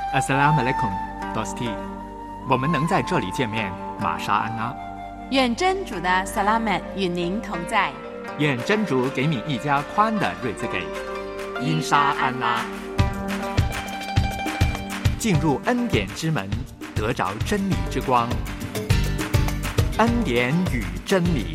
Assalamualaikum, Dosti。我们能在这里见面，玛莎安拉。 愿真主的 Salamat 与您同在。 愿真主给你一家宽的瑞兹给。因沙安拉。进入恩典之门，得着真理之光。恩典与真理。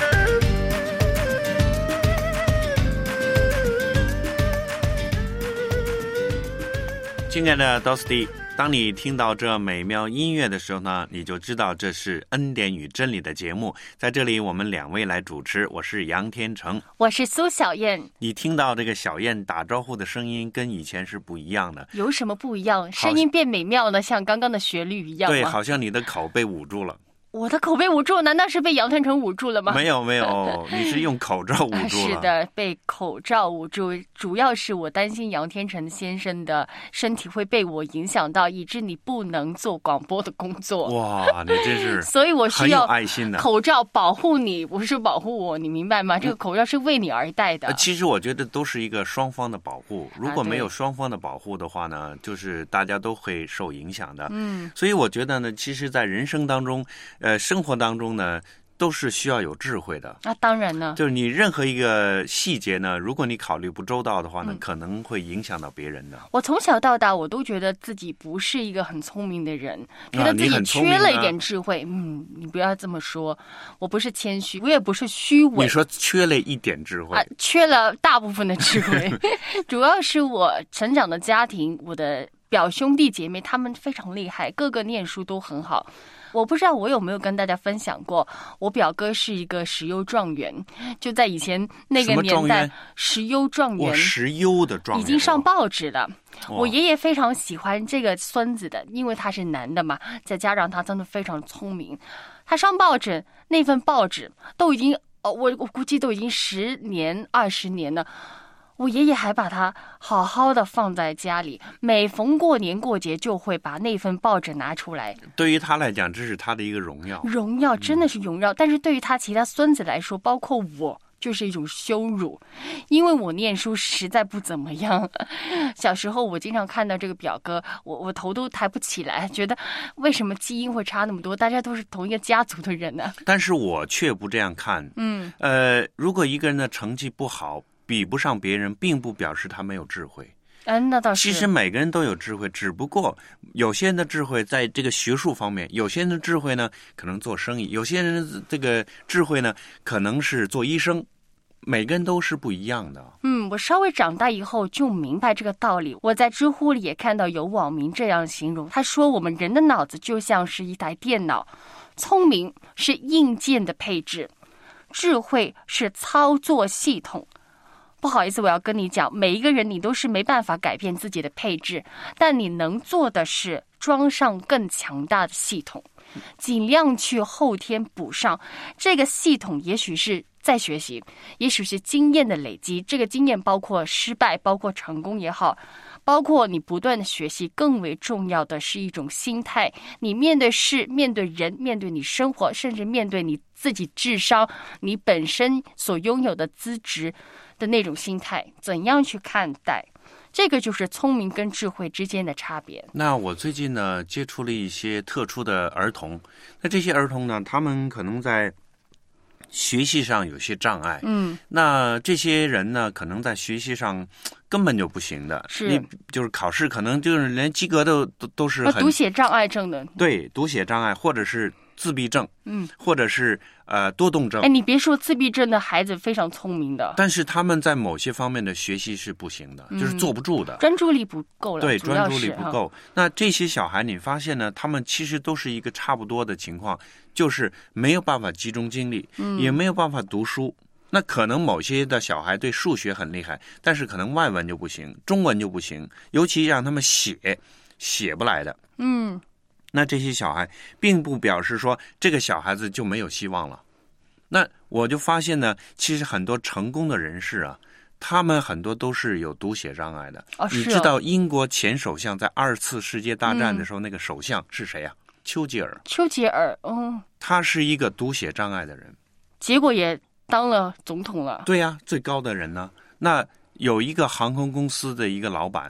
亲爱的 Dosti， 当你听到这美妙音乐的时候呢，你就知道这是恩典与真理的节目。在这里我们两位来主持，我是杨天成， 我是苏小燕。 你听到这个小燕打招呼的声音跟以前是不一样的。 有什么不一样？声音变美妙呢，像刚刚的旋律一样吗？ 对，好像你的口被捂住了。 我的口被捂住，难道是被杨天成捂住了吗？ 没有，你是用口罩捂住了。 是的，被口罩捂住，主要是我担心杨天成先生的身体会被我影响到，以致你不能做广播的工作。 哇，你真是所以我需要很有爱心的口罩保护你，不是保护我，你明白吗？这个口罩是为你而戴的。 其实我觉得都是一个双方的保护，如果没有双方的保护的话呢，就是大家都会受影响的。所以我觉得呢，其实在人生当中生活当中呢，都是需要有智慧的。 当然呢，就是你任何一个细节呢，如果你考虑不周到的话呢，可能会影响到别人的。 我从小到大，我都觉得自己不是一个很聪明的人，觉得自己缺了一点智慧。你不要这么说，我不是谦虚，我也不是虚伪。 你说缺了一点智慧缺了大部分的智慧。主要是我成长的家庭，我的表兄弟姐妹他们非常厉害，个个念书都很好。我不知道我有没有跟大家分享过，我表哥是一个石优状元，就在以前那个年代，石优状元， 石优的状元已经上报纸了。我爷爷非常喜欢这个孙子的，因为他是男的嘛，再加上他真的非常聪明。他上报纸，那份报纸都已经我估计都已经10年20年了。我爷爷还把它好好的放在家里，每逢过年过节就会把那份报纸拿出来。 对于他来讲，这是他的一个荣耀， 荣耀真的是荣耀。但是对于他其他孙子来说，包括我，就是一种羞辱，因为我念书实在不怎么样。小时候我经常看到这个表哥，我头都抬不起来，觉得为什么基因会差那么多？大家都是同一个家族的人呢。 但是我却不这样看。如果一个人的成绩不好，比不上别人，并不表示他没有智慧。 那倒是。 其实每个人都有智慧，只不过有些人的智慧在这个学术方面，有些人的智慧呢可能做生意，有些人这个智慧呢可能是做医生，每个人都是不一样的。 我稍微长大以后就明白这个道理。我在知乎里也看到有网民这样形容，他说我们人的脑子就像是一台电脑，聪明是硬件的配置，智慧是操作系统。不好意思，我要跟你讲，每一个人你都是没办法改变自己的配置，但你能做的是装上更强大的系统，尽量去后天补上这个系统。也许是在学习，也许是经验的累积，这个经验包括失败，包括成功也好，包括你不断的学习，更为重要的是一种心态。你面对事，面对人，面对你生活，甚至面对你自己智商，你本身所拥有的资质的那种心态，怎样去看待，这个就是聪明跟智慧之间的差别。 那我最近呢接触了一些特殊的儿童，那这些儿童呢，他们可能在学习上有些障碍。那这些人呢，可能在学习上根本就不行的，你就是考试可能就是连及格都是很读写障碍症的。 对，读写障碍或者是自闭症，或者是多动症。 你别说，自闭症的孩子非常聪明的， 但是他们在某些方面的学习是不行的，就是坐不住的， 专注力不够了。 对，专注力不够。那这些小孩你发现呢，他们其实都是一个差不多的情况，就是没有办法集中精力，也没有办法读书。那可能某些的小孩对数学很厉害，但是可能外文就不行，中文就不行，尤其让他们写不来的。那这些小孩并不表示说这个小孩子就没有希望了。那我就发现呢，其实很多成功的人士啊，他们很多都是有读写障碍的。你知道英国前首相在2次世界大战的时候，那个首相是谁啊？丘吉尔。他是一个读写障碍的人， 结果也当了总统了。 对呀，最高的人呢。那有一个航空公司的一个老板，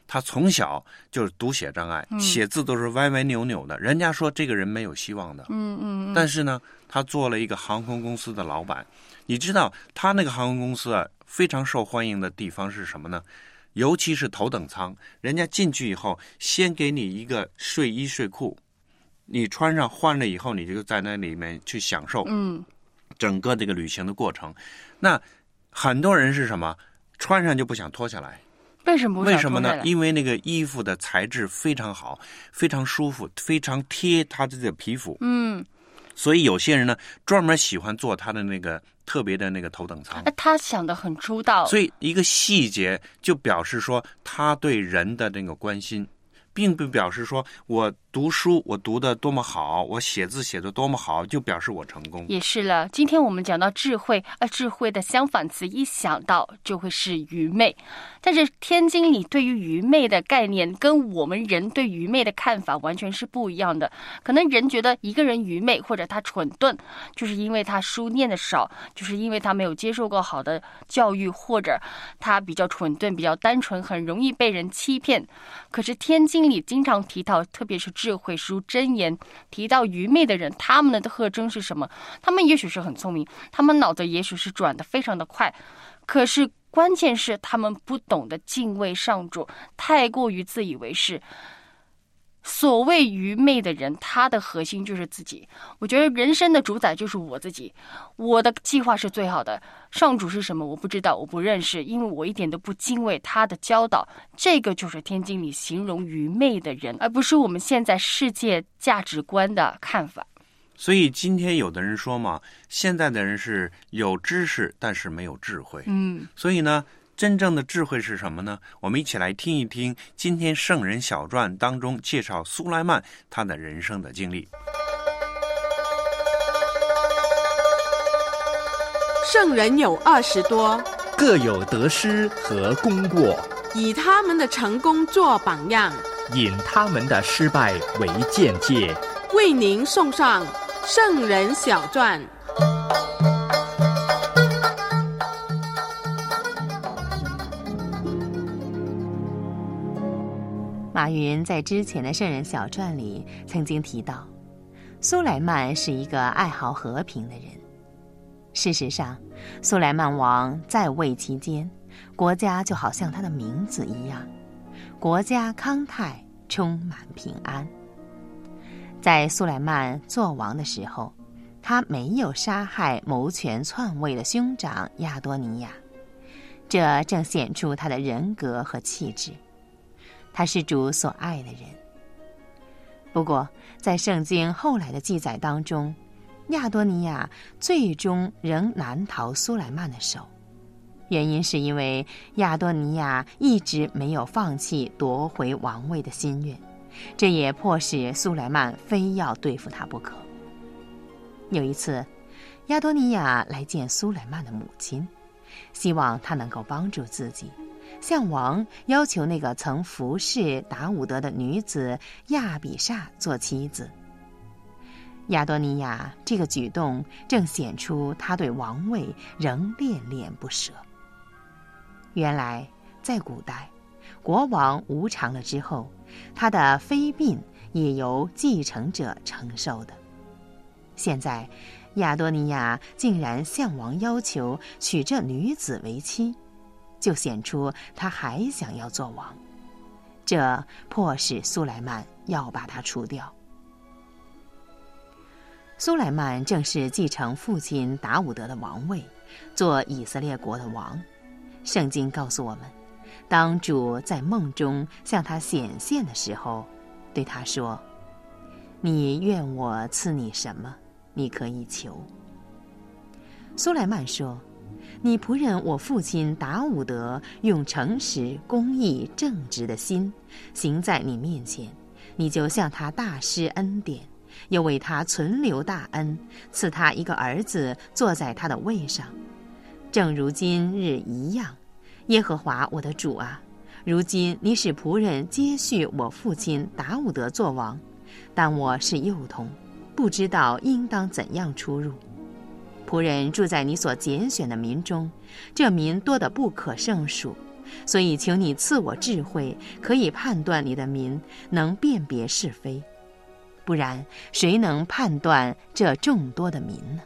他从小就是读写障碍，写字都是歪歪扭扭的，人家说这个人没有希望的。但是呢，他做了一个航空公司的老板。你知道他那个航空公司啊，非常受欢迎的地方是什么呢？尤其是头等舱，人家进去以后，先给你一个睡衣睡裤，你穿上换了以后，你就在那里面去享受整个这个旅行的过程。那很多人是什么？穿上就不想脱下来。 为什么不想脱下来？ 为什么呢？因为那个衣服的材质非常好，非常舒服，非常贴他的这个皮肤。所以有些人呢，专门喜欢坐他的那个特别的那个头等舱。 他想得很周到。 所以一个细节就表示说他对人的那个关心，并不表示说我读书我读得多么好，我写字写得多么好，就表示我成功。 也是了，今天我们讲到智慧，智慧的相反词一想到就会是愚昧。但是天经里对于愚昧的概念跟我们人对愚昧的看法完全是不一样的。可能人觉得一个人愚昧或者他蠢钝，就是因为他书念的少，就是因为他没有接受过好的教育，或者他比较蠢钝比较单纯，很容易被人欺骗。可是天经里经常提到，特别是智慧书箴言提到愚昧的人，他们的特征是什么？他们也许是很聪明，他们脑子也许是转得非常的快，可是关键是他们不懂得敬畏上主，太过于自以为是。所谓愚昧的人，他的核心就是自己。我觉得人生的主宰就是我自己，我的计划是最好的，上主是什么我不知道，我不认识，因为我一点都不敬畏他的教导。这个就是天经里形容愚昧的人，而不是我们现在世界价值观的看法。 所以今天有的人说嘛，现在的人是有知识但是没有智慧。所以呢，真正的智慧是什么呢？我们一起来听一听今天圣人小传当中介绍苏莱曼他的人生的经历。 圣人有20多， 各有得失和功过， 以他们的成功做榜样， 引他们的失败为鉴戒， 为您送上圣人小传。 马云在之前的圣人小传里曾经提到，苏莱曼是一个爱好和平的人。事实上，苏莱曼王在位期间，国家就好像他的名字一样，国家康泰，充满平安。在苏莱曼做王的时候，他没有杀害谋权篡位的兄长亚多尼亚，这正显出他的人格和气质。他是主所爱的人。不过在圣经后来的记载当中，亚多尼亚最终仍难逃苏莱曼的手，原因是因为亚多尼亚一直没有放弃夺回王位的心愿，这也迫使苏莱曼非要对付他不可。有一次，亚多尼亚来见苏莱曼的母亲，希望他能够帮助自己，向王要求那个曾服侍达伍德的女子亚比煞做妻子。亚多尼亚这个举动正显出他对王位仍恋恋不舍。原来在古代，国王无常了之后，他的妃嫔也由继承者承受的。现在亚多尼亚竟然向王要求娶这女子为妻，就显出他还想要做王，这迫使苏莱曼要把他除掉。苏莱曼正是继承父亲达伍德的王位，做以色列国的王。圣经告诉我们，当主在梦中向他显现的时候，对他说：你愿我赐你什么，你可以求。苏莱曼说：你仆人我父亲达伍德用诚实、公义、正直的心行在你面前，你就向他大施恩典，又为他存留大恩，赐他一个儿子坐在他的位上，正如今日一样。耶和华我的主啊，如今你使仆人接续我父亲达伍德做王，但我是幼童，不知道应当怎样出入。仆人住在你所拣选的民中，这民多得不可胜数， 所以求你赐我智慧，可以判断你的民，能辨别是非。不然，谁能判断这众多的民呢？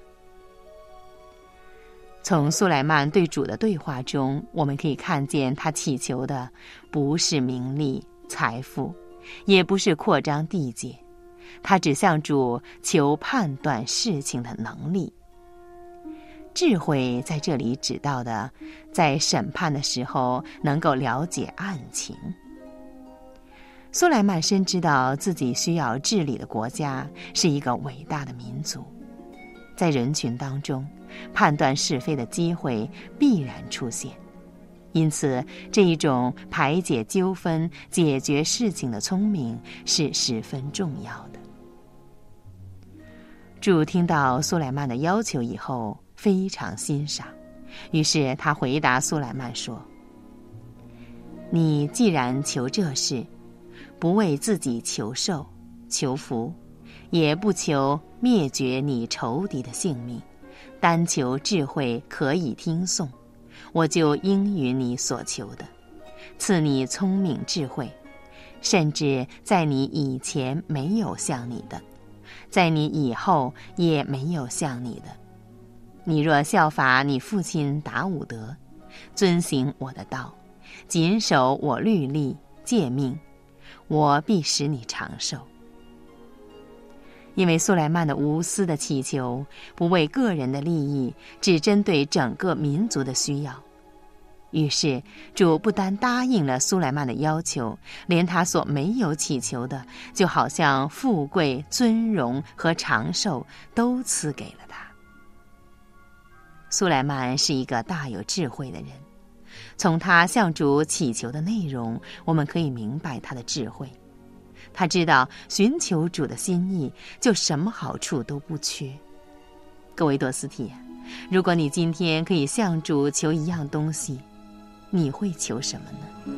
从苏莱曼对主的对话中，我们可以看见他祈求的不是名利、财富，也不是扩张地界，他只向主求判断事情的能力。智慧在这里指到的，在审判的时候能够了解案情。苏莱曼深知道自己需要治理的国家是一个伟大的民族，在人群当中，判断是非的机会必然出现，因此这一种排解纠纷、解决事情的聪明是十分重要的。主听到苏莱曼的要求以后，非常欣赏，于是他回答苏莱曼说：你既然求这事，不为自己求寿、求福，也不求灭绝你仇敌的性命，单求智慧可以听颂，我就应允你所求的，赐你聪明智慧，甚至在你以前没有像你的，在你以后也没有像你的。你若效法你父亲达伍德，遵行我的道，谨守我律例诫命，我必使你长寿。因为苏莱曼的无私的祈求，不为个人的利益，只针对整个民族的需要，于是主不单答应了苏莱曼的要求，连他所没有祈求的，就好像富贵、尊荣和长寿都赐给了他。苏莱曼是一个大有智慧的人，从他向主祈求的内容，我们可以明白他的智慧。他知道寻求主的心意，就什么好处都不缺。各位多斯蒂，如果你今天可以向主求一样东西，你会求什么呢？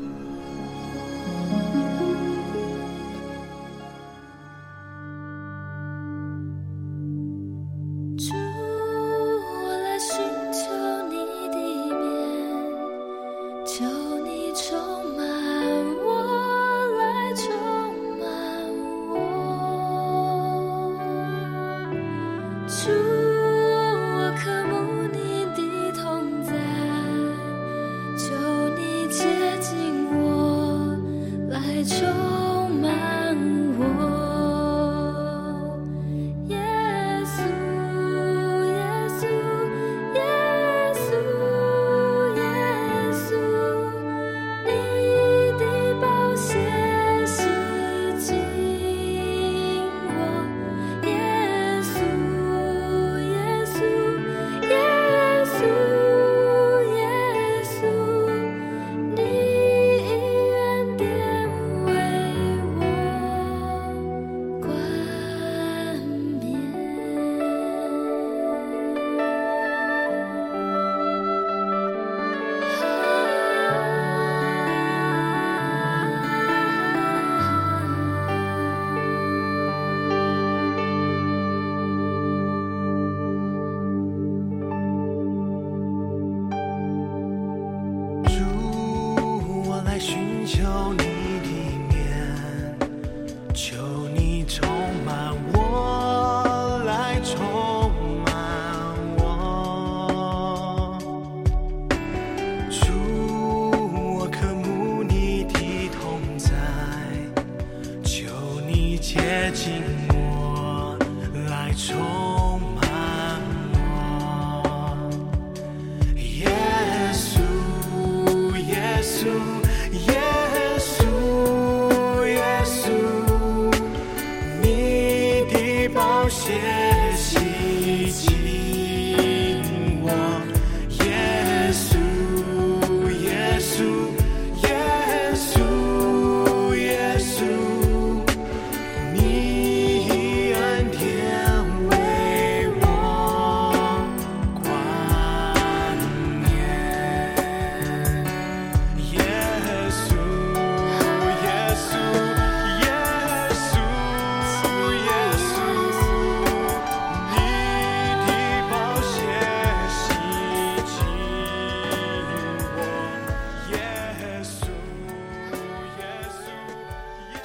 耶稣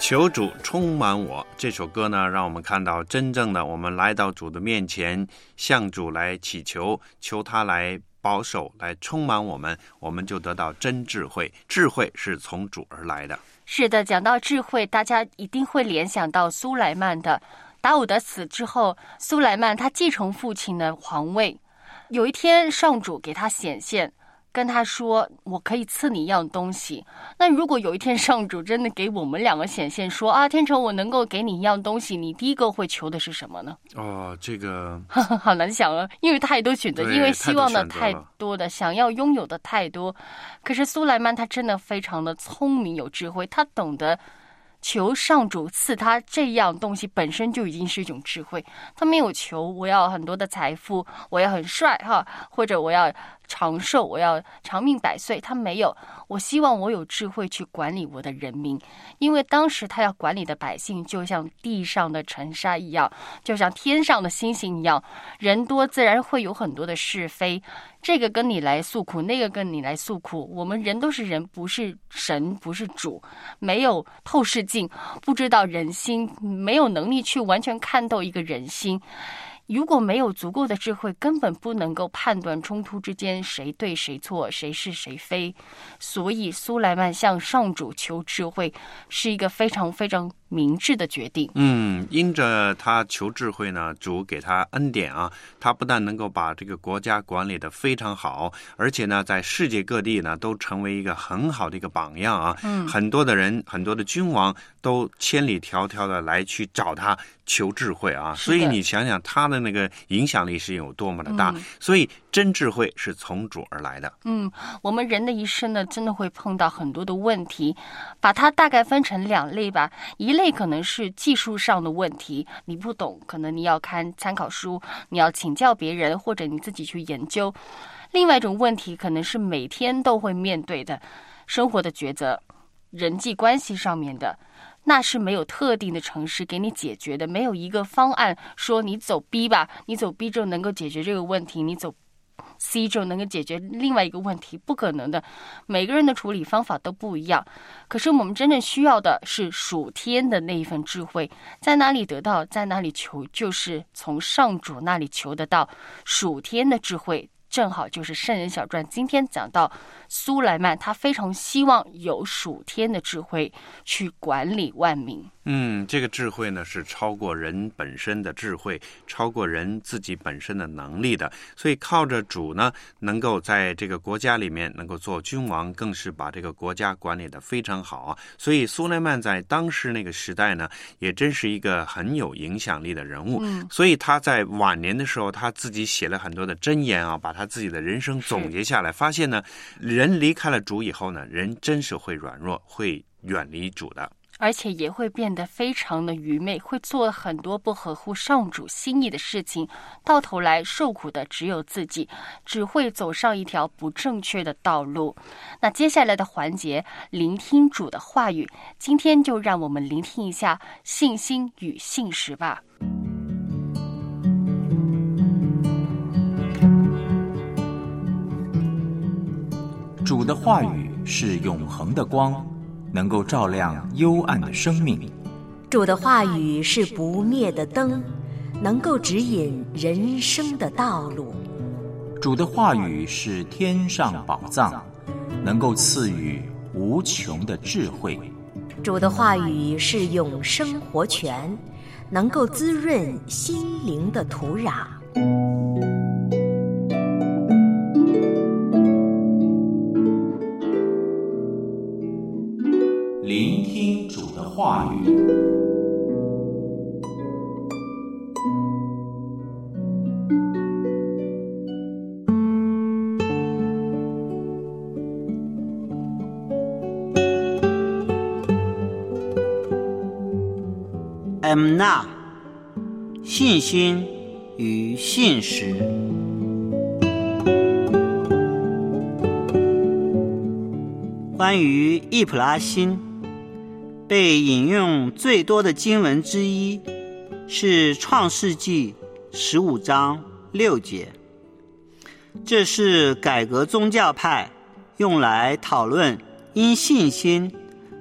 求主充满我，这首歌呢，让我们看到真正的我们来到主的面前，向主来祈求，求他来保守，来充满我们，我们就得到真智慧。智慧是从主而来的。 是的，讲到智慧，大家一定会联想到苏莱曼的。达伍德死之后，苏莱曼他继承父亲的皇位。有一天，上主给他显现，跟他说，我可以赐你一样东西。那如果有一天上主真的给我们两个显现说，啊，天成，我能够给你一样东西，你第一个会求的是什么呢？ 这个好难想啊，因为太多选择，因为希望的太多的，想要拥有的太多。可是苏莱曼他真的非常的聪明有智慧，他懂得求上主赐他这样东西本身就已经是一种智慧。他没有求我要很多的财富，我要很帅哈，或者我要长寿，我要长命百岁，他没有。我希望我有智慧去管理我的人民，因为当时他要管理的百姓就像地上的尘沙一样，就像天上的星星一样，人多自然会有很多的是非，这个跟你来诉苦，那个跟你来诉苦。我们人都是人，不是神，不是主，没有透视镜，不知道人心，没有能力去完全看透一个人心。如果没有足够的智慧，根本不能够判断冲突之间谁对谁错，谁是谁非。所以苏莱曼向上主求智慧是一个非常非常明智的决定。 因着他求智慧呢，主给他恩典啊，他不但能够把这个国家管理得非常好，而且呢，在世界各地呢都成为一个很好的一个榜样啊。很多的人，很多的君王都千里迢迢的来去找他求智慧啊。所以你想想他的那个影响力是有多么的大。所以真智慧是从主而来的。 我们人的一生呢，真的会碰到很多的问题，把它大概分成两类吧。一类可能是技术上的问题，你不懂，可能你要看参考书，你要请教别人，或者你自己去研究。另外一种问题可能是每天都会面对的生活的抉择，人际关系上面的，那是没有特定的程式给你解决的，没有一个方案说你走 B 吧，你走 B 就能够解决这个问题，你走C 就能够解决另外一个问题，不可能的。每个人的处理方法都不一样。可是我们真正需要的是属天的那一份智慧，在哪里得到，在哪里求，就是从上主那里求得到属天的智慧。正好就是圣人小传今天讲到苏莱曼，他非常希望有属天的智慧去管理万民。 这个智慧呢是超过人本身的智慧，超过人自己本身的能力的。所以靠着主呢，能够在这个国家里面能够做君王，更是把这个国家管理得非常好啊。所以苏莱曼在当时那个时代呢，也真是一个很有影响力的人物。所以他在晚年的时候，他自己写了很多的箴言啊，把他自己的人生总结下来，发现呢，人离开了主以后呢，人真是会软弱，会远离主的， 而且也会变得非常的愚昧，会做很多不合乎上主心意的事情，到头来受苦的只有自己，只会走上一条不正确的道路。那接下来的环节，聆听主的话语，今天就让我们聆听一下信心与信实吧。 主的话语是永恒的光，能够照亮幽暗的生命。 主的话语是不灭的灯，能够指引人生的道路。 主的话语是天上宝藏，能够赐予无穷的智慧。 主的话语是永生活泉，能够滋润心灵的土壤。 聆听主的话语。 那信心与信实。关于易卜拉欣，被引用最多的经文之一是创世纪15章6节，这是改革宗教派用来讨论因信心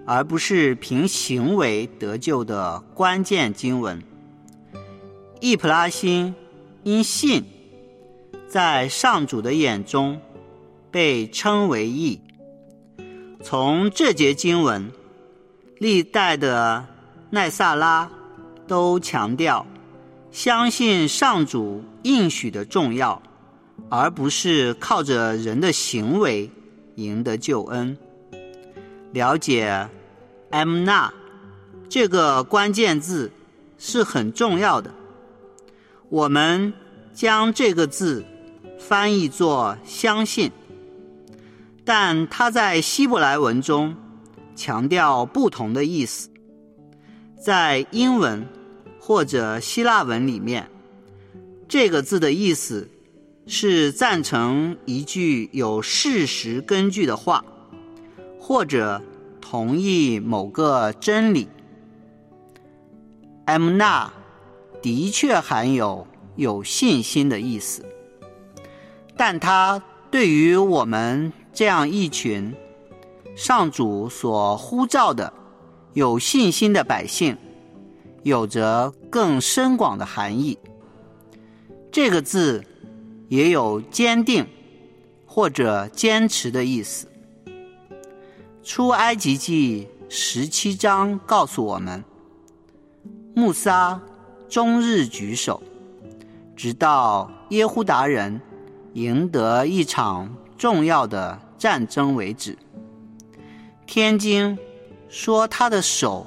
而不是凭行为得救的关键经文。易卜拉欣因信，在上主的眼中被称为义。从这节经文，历代的奈撒拉都强调相信上主应许的重要，而不是靠着人的行为赢得救恩。了解 emna 这个关键字是很重要的。我们将这个字翻译作相信，但它在希伯来文中强调不同的意思。在英文或者希腊文里面，这个字的意思是赞成一句有事实根据的话，或者同意某个真理。emna 的确含有信心的意思，但它对于我们这样一群上主所呼召的有信心的百姓，有着更深广的含义。这个字也有坚定或者坚持的意思。出埃及记17章告诉我们，穆撒终日举手，直到耶户达人赢得一场重要的战争为止。天经说他的手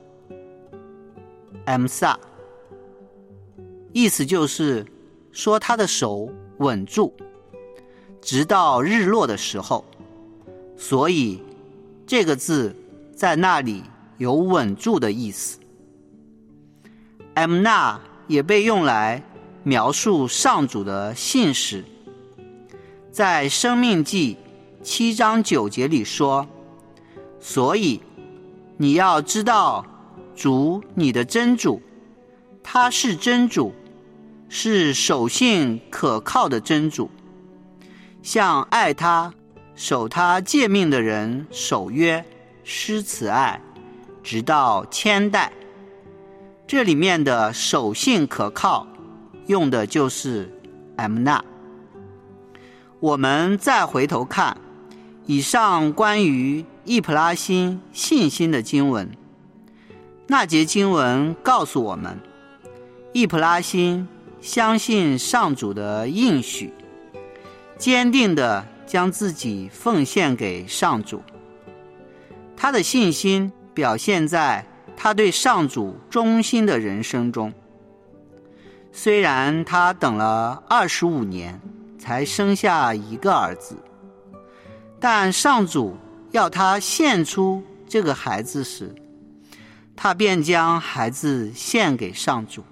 emsa， 意思就是说他的手稳住，直到日落的时候。所以这个字在那里有稳住的意思。emna 也被用来描述上主的信实。在申命记7章9节里说，所以你要知道主你的真主，他是真主，是守信可靠的真主，向爱他守他诫命的人守约施慈爱，直到千代。这里面的守信可靠用的就是 emna。 我们再回头看以上关于易卜拉欣信心的经文，那节经文告诉我们，易卜拉欣相信上主的应许，坚定地将自己奉献给上主。他的信心表现在他对上主忠心的人生中。虽然他等了25年才生下一个儿子，但上主要他献出这个孩子时，他便将孩子献给上主。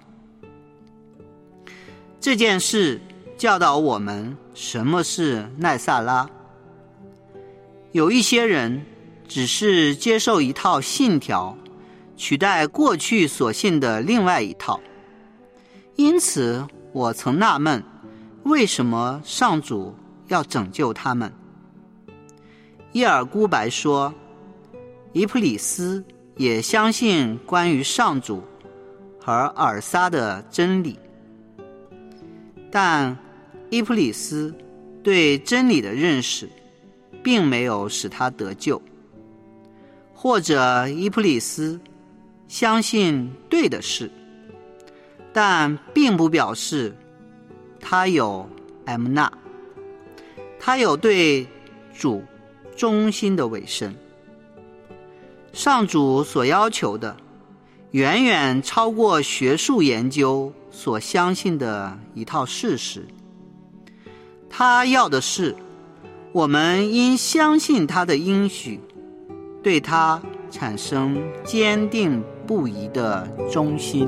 这件事教导我们什么是奈撒拉。有一些人只是接受一套信条，取代过去所信的另外一套。因此我曾纳闷，为什么上主要拯救他们。耶尔孤白说，以普里斯也相信关于上主和尔撒的真理，但伊普里斯对真理的认识并没有使他得救，或者伊普里斯相信对的事，但并不表示他有 emna， 他有对主忠心的委身。上主所要求的远远超过学术研究所相信的一套事实。他要的是我们因相信他的应许，对他产生坚定不移的忠心。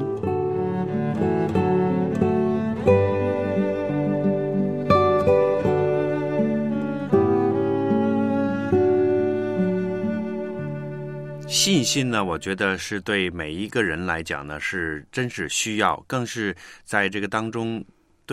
信心呢，我觉得是对每一个人来讲呢，是真是需要，更是在这个当中对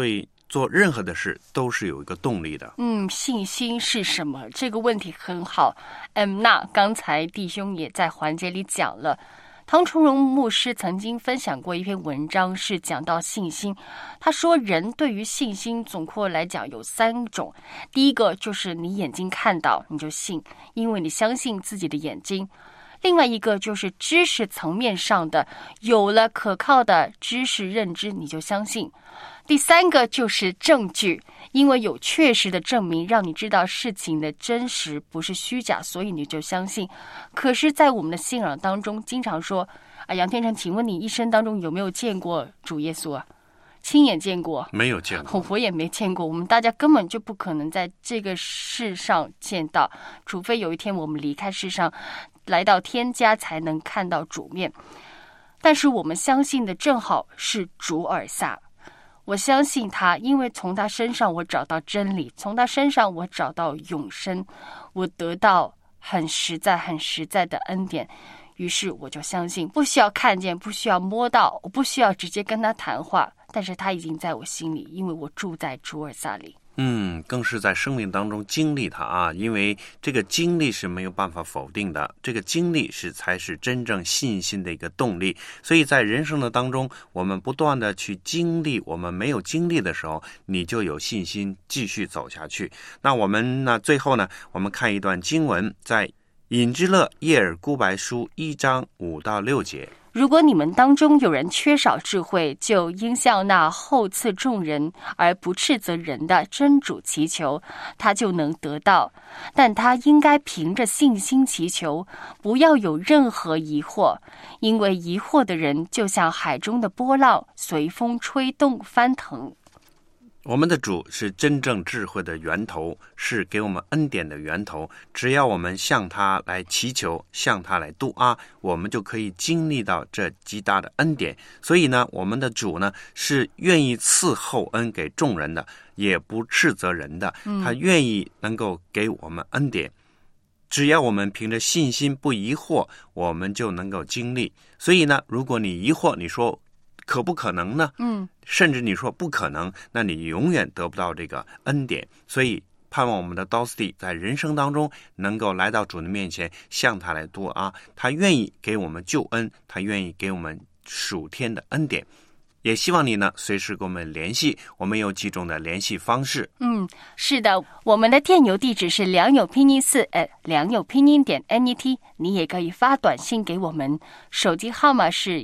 做任何的事都是有一个动力的。 信心是什么？这个问题很好。那刚才弟兄也在环节里讲了，汤崇荣牧师曾经分享过一篇文章，是讲到信心。他说，人对于信心总括来讲有3种。第一个就是你眼睛看到你就信，因为你相信自己的眼睛。另外一个就是知识层面上的，有了可靠的知识认知你就相信。第3个就是证据，因为有确实的证明让你知道事情的真实不是虚假，所以你就相信。可是在我们的信仰当中经常说杨天成，请问你一生当中有没有见过主耶稣啊？亲眼见过？ 没有见过。 我也没见过。我们大家根本就不可能在这个世上见到，除非有一天我们离开世上来到天家才能看到主面。但是我们相信的正好是主尔撒。我相信他，因为从他身上我找到真理，从他身上我找到永生，我得到很实在的恩典，于是我就相信，不需要看见，不需要摸到，我不需要直接跟他谈话，但是他已经在我心里，因为我住在主尔撒里。 更是在生命当中经历它啊，因为这个经历是没有办法否定的，这个经历才是真正信心的一个动力。所以在人生的当中，我们不断的去经历我们没有经历的时候，你就有信心继续走下去。那我们呢，最后呢，我们看一段经文，在隐之勒耶尔孤白书1章5到6节。 如果你们当中有人缺少智慧，就应向那厚赐众人而不斥责人的真主祈求，他就能得到。但他应该凭着信心祈求，不要有任何疑惑，因为疑惑的人就像海中的波浪，随风吹动翻腾。 我们的主是真正智慧的源头，是给我们恩典的源头。只要我们向他来祈求，向他来度阿，我们就可以经历到这极大的恩典。所以呢，我们的主呢是愿意赐厚恩给众人的，也不斥责人的，他愿意能够给我们恩典。只要我们凭着信心不疑惑，我们就能够经历。所以呢，如果你疑惑，你说可不可能呢？甚至你说不可能，那你永远得不到这个恩典。所以盼望我们的 Dosty 在人生当中能够来到主的面前，向他来度阿，他愿意给我们救恩，他愿意给我们属天的恩典。也希望你呢随时跟我们联系，我们有几种的联系方式。 是的，我们的电邮地址是良友拼音良友拼音.net， 你也可以发短信给我们，手机号码是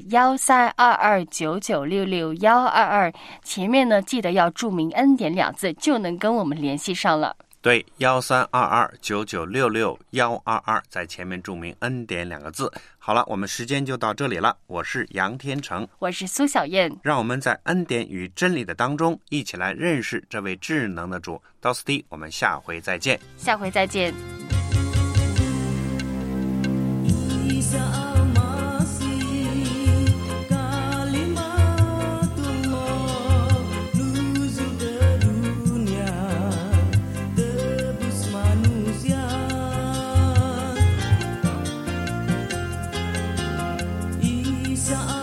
132299662122，前面呢记得要注明恩典2字，就能跟我们联系上了。 对，132299662122，在前面注明恩典2个字。好了，我们时间就到这里了。我是杨天成， 我是苏小燕， 让我们在恩典与真理的当中一起来认识这位智能的主。到此地，我们下回再见。 下回再见。 Isa